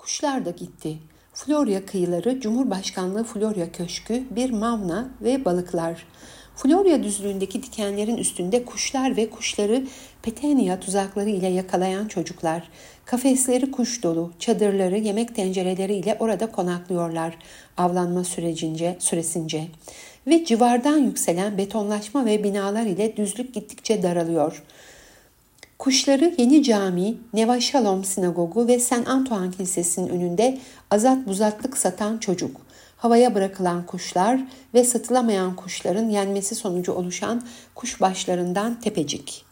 Kuşlar da gitti. Florya kıyıları, Cumhurbaşkanlığı Florya Köşkü, bir mavna ve balıklar. Florya düzlüğündeki dikenlerin üstünde kuşlar ve kuşları Petenia tuzakları ile yakalayan çocuklar. Kafesleri kuş dolu, çadırları, yemek tencereleri ile orada konaklıyorlar avlanma süresince. Ve civardan yükselen betonlaşma ve binalar ile düzlük gittikçe daralıyor. Kuşları Yeni Cami, Neva Shalom Sinagogu ve Saint Antoine Kilisesi'nin önünde azat buzatlık satan çocuk. Havaya bırakılan kuşlar ve satılamayan kuşların yenmesi sonucu oluşan kuşbaşlarından tepecik.